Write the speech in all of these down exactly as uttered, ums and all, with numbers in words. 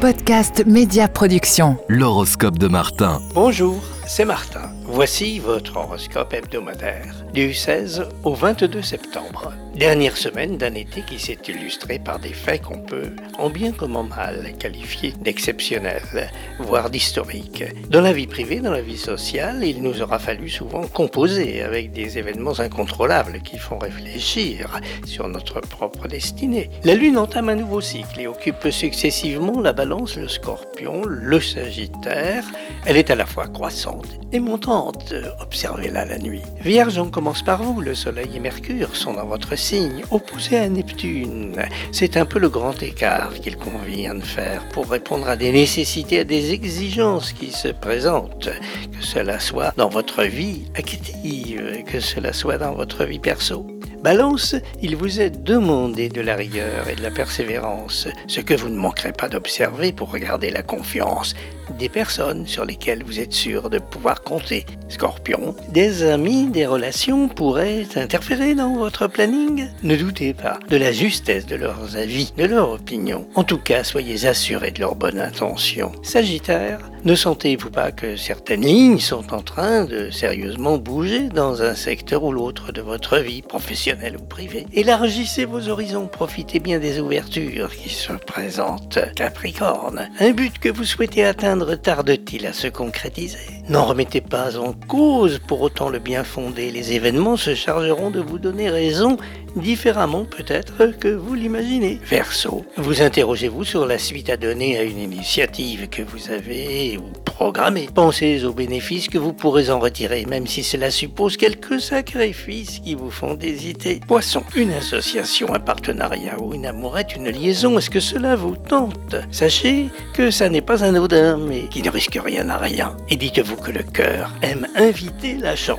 podcast Média Production. L'horoscope de Martin. Bonjour, c'est Martin. Voici votre horoscope hebdomadaire du seize au vingt-deux septembre. Dernière semaine d'un été qui s'est illustré par des faits qu'on peut, en bien comme en mal, qualifier d'exceptionnels, voire d'historiques. Dans la vie privée, dans la vie sociale, il nous aura fallu souvent composer avec des événements incontrôlables qui font réfléchir sur notre propre destinée. La Lune entame un nouveau cycle et occupe successivement la Balance, le Scorpion, le Sagittaire. Elle est à la fois croissante et montante. Observez-la la nuit. Vierge, on commence par vous. Le Soleil et Mercure sont dans votre signe, opposés à Neptune. C'est un peu le grand écart qu'il convient de faire pour répondre à des nécessités, à des exigences qui se présentent. Que cela soit dans votre vie active, que cela soit dans votre vie perso. Balance, il vous est demandé de la rigueur et de la persévérance, ce que vous ne manquerez pas d'observer pour regarder la confiance des personnes sur lesquelles vous êtes sûr de pouvoir compter. Scorpion, des amis, des relations pourraient interférer dans votre planning. Ne doutez pas de la justesse de leurs avis, de leur opinion. En tout cas, soyez assurés de leur bonne intention. Sagittaire, ne sentez-vous pas que certaines lignes sont en train de sérieusement bouger dans un secteur ou l'autre de votre vie, professionnelle ou privée? Élargissez vos horizons, profitez bien des ouvertures qui se présentent. Capricorne, un but que vous souhaitez atteindre tarde-t-il à se concrétiser? N'en remettez pas en cause pour autant le bien fondé. Les événements se chargeront de vous donner raison différemment peut-être que vous l'imaginez. Verseau, vous interrogez-vous sur la suite à donner à une initiative que vous avez ou programmée. Pensez aux bénéfices que vous pourrez en retirer, même si cela suppose quelques sacrifices qui vous font hésiter. Poisson, une association, un partenariat ou une amourette, une liaison, est-ce que cela vous tente? Sachez que ça n'est pas anodin, mais qui ne risque rien à rien. Et dites-vous que le cœur aime inviter la chance.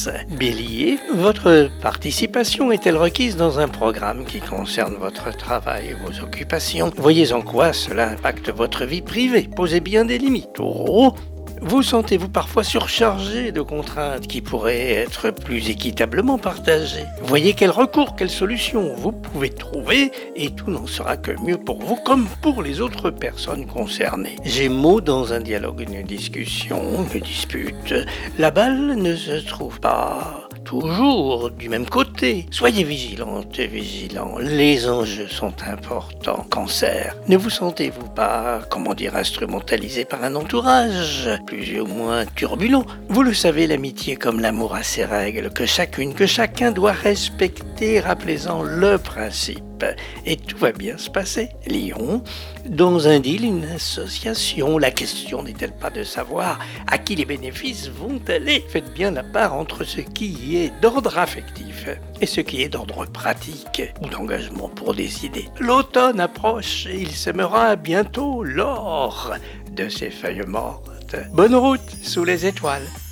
Bélier, votre participation est-elle requise dans un programme qui concerne votre travail et vos occupations? Voyez en quoi cela impacte votre vie privée. Posez bien des limites. Taureau, vous sentez-vous parfois surchargé de contraintes qui pourraient être plus équitablement partagées? Voyez quel recours, quelle solution vous pouvez trouver et tout n'en sera que mieux pour vous comme pour les autres personnes concernées. Gémeaux, dans un dialogue, une discussion, une dispute, la balle ne se trouve pas toujours du même côté. Soyez vigilantes et vigilants, les enjeux sont importants. Cancer, ne vous sentez-vous pas, comment dire, instrumentalisé par un entourage plus ou moins turbulent? Vous le savez, l'amitié comme l'amour a ses règles, que chacune, que chacun doit respecter, rappelez-en le principe. Et tout va bien se passer. Lion, dans un deal, une association, la question n'est-elle pas de savoir à qui les bénéfices vont aller? Faites bien la part entre ce qui est d'ordre affectif et ce qui est d'ordre pratique ou d'engagement pour des idées. L'automne approche et il sèmera bientôt l'or de ses feuilles mortes. Bonne route sous les étoiles.